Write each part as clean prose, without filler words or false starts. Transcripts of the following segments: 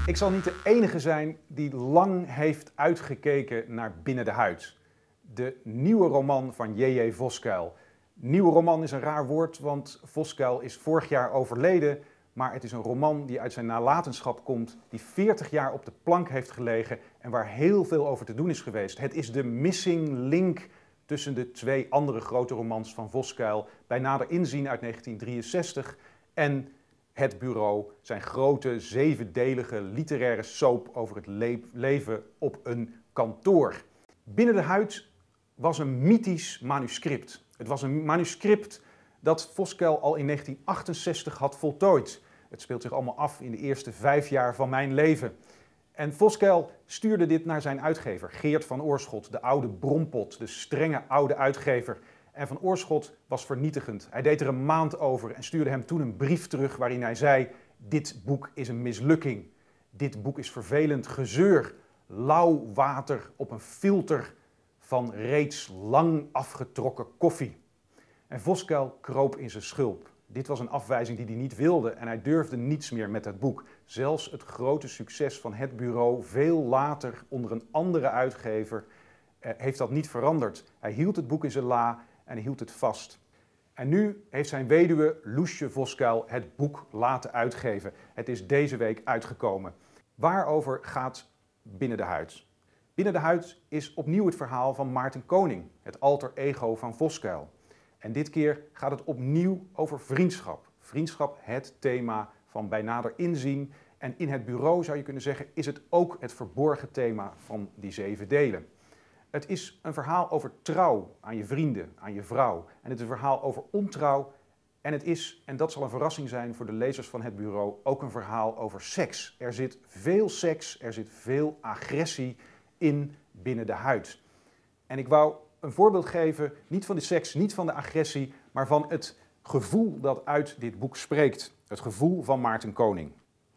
Ik zal niet de enige zijn die lang heeft uitgekeken naar Binnen de Huid. De nieuwe roman van J.J. Voskuil. Nieuwe roman is een raar woord, want Voskuil is vorig jaar overleden. Maar het is een roman die uit zijn nalatenschap komt, die 40 jaar op de plank heeft gelegen en waar heel veel over te doen is geweest. Het is de missing link tussen de twee andere grote romans van Voskuil, Bij nader inzien uit 1963 en Het Bureau, zijn grote 7-delige literaire soap over het leven op een kantoor. Binnen de Huid was een mythisch manuscript. Het was een manuscript dat Voskuil al in 1968 had voltooid. Het speelt zich allemaal af in de eerste 5 jaar van mijn leven. En Voskuil stuurde dit naar zijn uitgever, Geert van Oorschot, de oude brompot, de strenge oude uitgever. En Van Oorschot was vernietigend. Hij deed er een maand over en stuurde hem toen een brief terug waarin hij zei: dit boek is een mislukking. Dit boek is vervelend gezeur, lauw water op een filter van reeds lang afgetrokken koffie. En Voskuil kroop in zijn schulp. Dit was een afwijzing die hij niet wilde en hij durfde niets meer met het boek. Zelfs het grote succes van Het Bureau, veel later onder een andere uitgever, heeft dat niet veranderd. Hij hield het boek in zijn la en hij hield het vast. En nu heeft zijn weduwe Loesje Voskuil het boek laten uitgeven. Het is deze week uitgekomen. Waarover gaat Binnen de Huid? Binnen de Huid is opnieuw het verhaal van Maarten Koning, het alter ego van Voskuil. En dit keer gaat het opnieuw over vriendschap. Vriendschap, het thema van Bij nader inzien. En in Het Bureau, zou je kunnen zeggen, is het ook het verborgen thema van die 7 delen. Het is een verhaal over trouw aan je vrienden, aan je vrouw. En het is een verhaal over ontrouw. En het is, en dat zal een verrassing zijn voor de lezers van Het Bureau, ook een verhaal over seks. Er zit veel seks, er zit veel agressie in Binnen de Huid. En ik wou een voorbeeld geven, niet van de seks, niet van de agressie, maar van het gevoel dat uit dit boek spreekt. Het gevoel van Maarten Koning.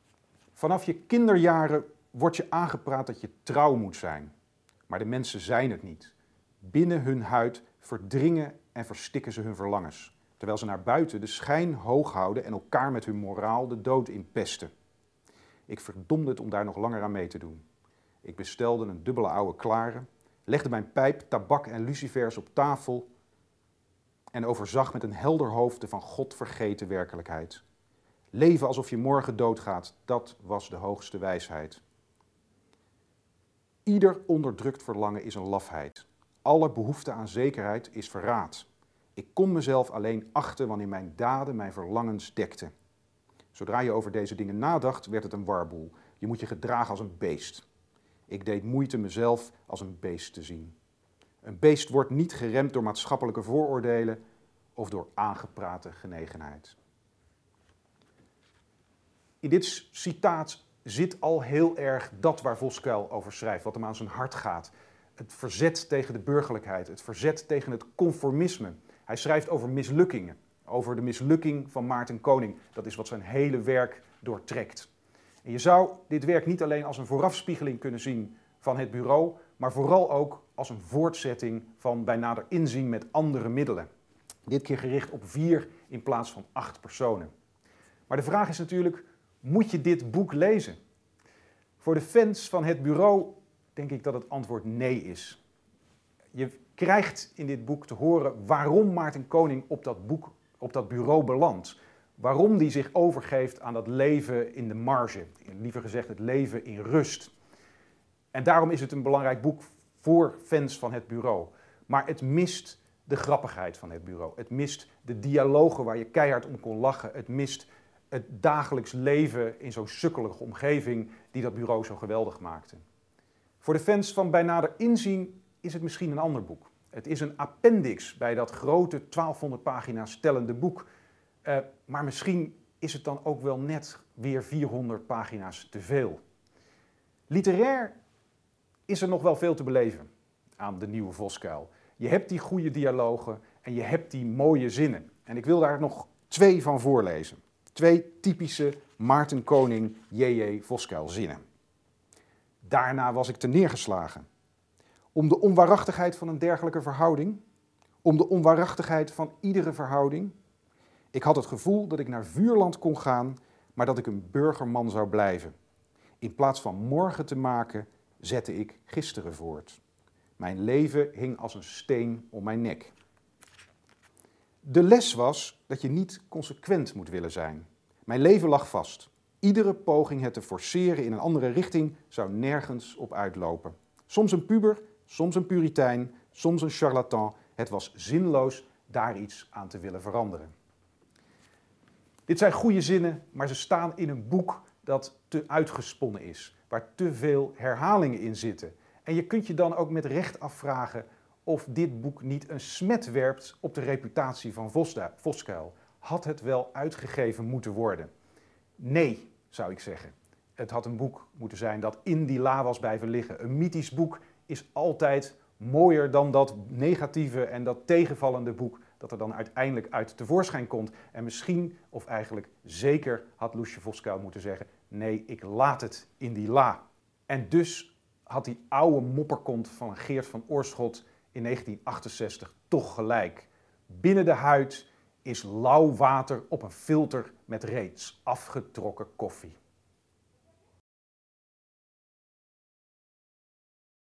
Vanaf je kinderjaren wordt je aangepraat dat je trouw moet zijn. Maar de mensen zijn het niet. Binnen hun huid verdringen en verstikken ze hun verlangens. Terwijl ze naar buiten de schijn hoog houden en elkaar met hun moraal de dood inpesten. Ik verdomde het om daar nog langer aan mee te doen. Ik bestelde een dubbele oude klare, legde mijn pijp, tabak en lucifers op tafel en overzag met een helder hoofd de van God vergeten werkelijkheid. Leven alsof je morgen doodgaat, dat was de hoogste wijsheid. Ieder onderdrukt verlangen is een lafheid. Alle behoefte aan zekerheid is verraad. Ik kon mezelf alleen achten wanneer mijn daden mijn verlangens dekten. Zodra je over deze dingen nadacht, werd het een warboel. Je moet je gedragen als een beest. Ik deed moeite mezelf als een beest te zien. Een beest wordt niet geremd door maatschappelijke vooroordelen of door aangeprate genegenheid. In dit citaat zit al heel erg dat waar Voskuil over schrijft, wat hem aan zijn hart gaat. Het verzet tegen de burgerlijkheid, het verzet tegen het conformisme. Hij schrijft over mislukkingen, over de mislukking van Maarten Koning. Dat is wat zijn hele werk doortrekt. En je zou dit werk niet alleen als een voorafspiegeling kunnen zien van Het Bureau, maar vooral ook als een voortzetting van Bij nader inzien met andere middelen. Dit keer gericht op 4 in plaats van 8 personen. Maar de vraag is natuurlijk, moet je dit boek lezen? Voor de fans van Het Bureau denk ik dat het antwoord nee is. Je krijgt in dit boek te horen waarom Maarten Koning op dat bureau belandt. Waarom die zich overgeeft aan dat leven in de marge. Liever gezegd het leven in rust. En daarom is het een belangrijk boek voor fans van Het Bureau. Maar het mist de grappigheid van Het Bureau. Het mist de dialogen waar je keihard om kon lachen. Het mist het dagelijks leven in zo'n sukkelige omgeving die dat bureau zo geweldig maakte. Voor de fans van Bij nader inzien is het misschien een ander boek. Het is een appendix bij dat grote 1200 pagina's tellende boek. Maar misschien is het dan ook wel net weer 400 pagina's te veel. Literair is er nog wel veel te beleven aan de nieuwe Voskuil. Je hebt die goede dialogen en je hebt die mooie zinnen. En ik wil daar nog 2 van voorlezen. 2 typische Maarten Koning J.J. Voskuil zinnen. Daarna was ik terneergeslagen. Om de onwaarachtigheid van een dergelijke verhouding. Om de onwaarachtigheid van iedere verhouding. Ik had het gevoel dat ik naar vuurland kon gaan, maar dat ik een burgerman zou blijven. In plaats van morgen te maken, zette ik gisteren voort. Mijn leven hing als een steen om mijn nek. De les was dat je niet consequent moet willen zijn. Mijn leven lag vast. Iedere poging het te forceren in een andere richting zou nergens op uitlopen. Soms een puber, soms een puritein, soms een charlatan. Het was zinloos daar iets aan te willen veranderen. Dit zijn goede zinnen, maar ze staan in een boek dat te uitgesponnen is, waar te veel herhalingen in zitten. En je kunt je dan ook met recht afvragen of dit boek niet een smet werpt op de reputatie van Voskuil. Had het wel uitgegeven moeten worden? Nee, zou ik zeggen. Het had een boek moeten zijn dat in die la was blijven liggen. Een mythisch boek is altijd mooier dan dat negatieve en dat tegenvallende boek dat er dan uiteindelijk uit tevoorschijn komt. En misschien, of eigenlijk zeker, had Loesje Voskuil moeten zeggen: nee, ik laat het in die la. En dus had die oude mopperkont van Geert van Oorschot in 1968 toch gelijk. Binnen de huid is lauw water op een filter met reeds afgetrokken koffie.